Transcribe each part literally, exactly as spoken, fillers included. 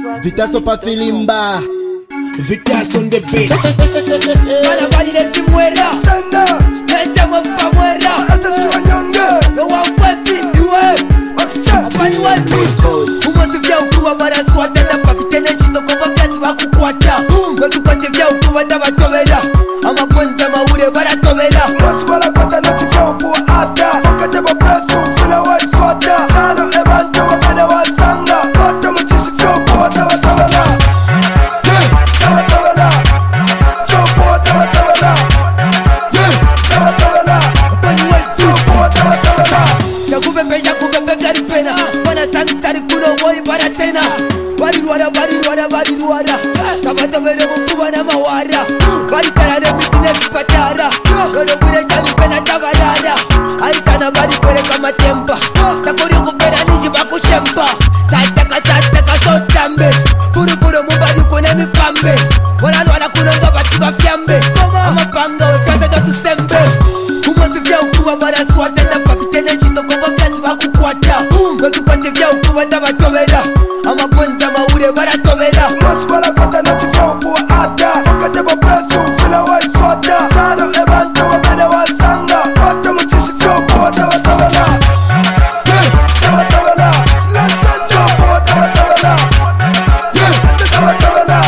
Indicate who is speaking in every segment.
Speaker 1: Vitaso pa filimba,
Speaker 2: Vitaso on the beat.
Speaker 3: Para valide si muera
Speaker 4: Senda,
Speaker 3: Nechama pa muera
Speaker 4: hata chiwanyonge
Speaker 3: No one weapon, iwe
Speaker 4: Maxicha,
Speaker 3: Afani wapi Umozi vya ukuwa bara swata Na papitene chito kwa vyati wakukwata Wesu kwate vya ukuwa na batobela Ama ponza maure bara tobela
Speaker 4: Wasu wala kwata na chifao kuwa ata Fakate ba presu, fila wa iswata Salo ebanto wabene wa sanga Wata mchisi fio kuwa tawa tawala Yeah, tawa tawala Fio kuwa tawa tawala Yeah, tawa tawala
Speaker 3: Afani wapi
Speaker 4: Fio kuwa tawa tawala
Speaker 3: Shakupepe shakupepe vyari pena Wana santari kuno moi bara tena Bari ruwara bari ruwara bari ruwara Tabatobele mkuba na mawara Bari tarale mitine vipatara Kono kure chani pena tabarara Aitana bari kore kama tempa Takori kupera niji bakushempa Tataka tataka sotambe Puru puru mubari kune mipambe Wala nwala kunonga batiba fiambe Ama panga wekaza do tusembe Umozi vya ukuwa bara swata Na papitene chito kwa vyati wakukwata Wesu kwate vya ukuwa na batobela Ama ponza maure bara tobela
Speaker 4: Wasu wala kwata na chifao kuwa ata Fakate ba presu, fila wa iswata Salo ebanto wabene wa sanga Wata mchisi fio kuwa tawa tawala Yeah, tawa tawala Sila senda kuwa tawa tawala Yeah, tawa tawala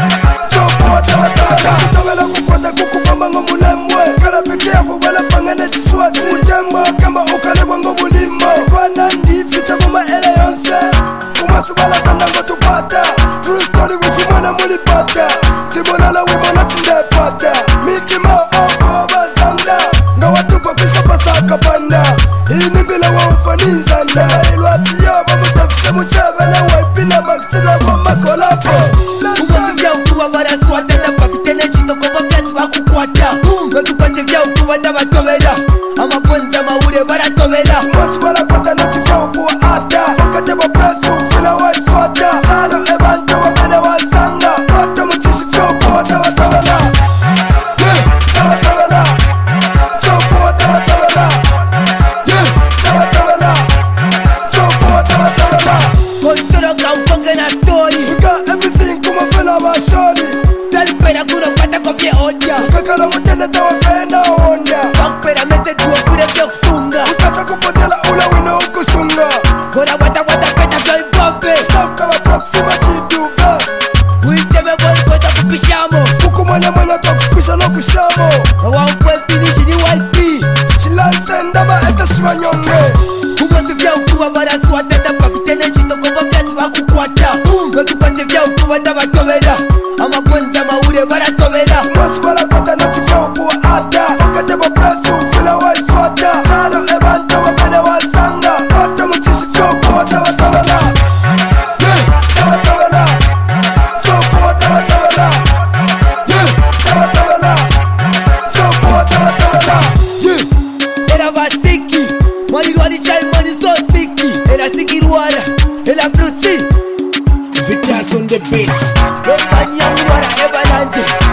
Speaker 4: Fio kuwa tawa tawala Kutawala kukwata kuku kama ngo mulemwe Kala peke ya fubala pangane chiswati Utembo kama ukalebwa ngo mulimo Kwa nandi fita muma ele yonse Umasu wala sanda ngo tupata True story wifi mwana mulipata Tibonala wimana tindepata Miki mao oko bazanda Nga watu kwa kisa pasaka panda Hini bila wa ufaninzanda Ilwati yoba mutafise muchabela Waipina maxina bomba kolapo
Speaker 3: Umozi vya ukuwa bara swata Na papitene chito kwa vyati wakukwata Wesu kwate vya ukuwa na batobela Ama ponza maure bara tobela
Speaker 4: Wasu wala kwata na chifao kuwa ata Fakate ba presu, fila wa iswata Salo ebanto wabene wa sanga Wata mchisi fio kuwa tawa tawala Yeah, tawa tawala Fio kuwa tawa tawala Yeah, tawa tawala Fio kuwa tawa tawala
Speaker 3: Kontoro ka ukonge na story
Speaker 4: We got everything kuma fela wa sholi
Speaker 3: Dari pera kuno kwata kwa vye odia
Speaker 4: Kakala mutende tawa kaenda onda
Speaker 3: Pampera mese tuwa kure vya kusunga
Speaker 4: Ukasa kupotela ula wino ukusunga
Speaker 3: Kora wata wata peta vya ibove
Speaker 4: Kauka watu wakufima chiduve
Speaker 3: Uiteme bori kweta kupishamo
Speaker 4: Kuku mwanya mwanya kwa kupisha no kushamo
Speaker 3: Na wampwe finishi ni walpi
Speaker 4: Chilansenda ma eka chiwanyonge
Speaker 3: Umozi vya ukuwa bara swata Na papitene chito kwa vyati wakukwata Wesu kwate vya ukuwa na batobela Ama ponza maure bara tobela
Speaker 4: Wasu wala kwata na chifao kuwa ata Fakate ba presu, fila wa iswata Salo ebanto wabene wa sanga Wata mchisi fio kuwa tawa tawala Yeah, tawa tawala Fio kuwa tawa tawala Yeah, tawa tawala Fio kuwa tawa tawala Yeah,
Speaker 3: Era basiki Mwani gwani chai mwani so siki Era siki ruara Era fruti
Speaker 2: Vitaso on the beat.
Speaker 3: Romani ya mwara eba nante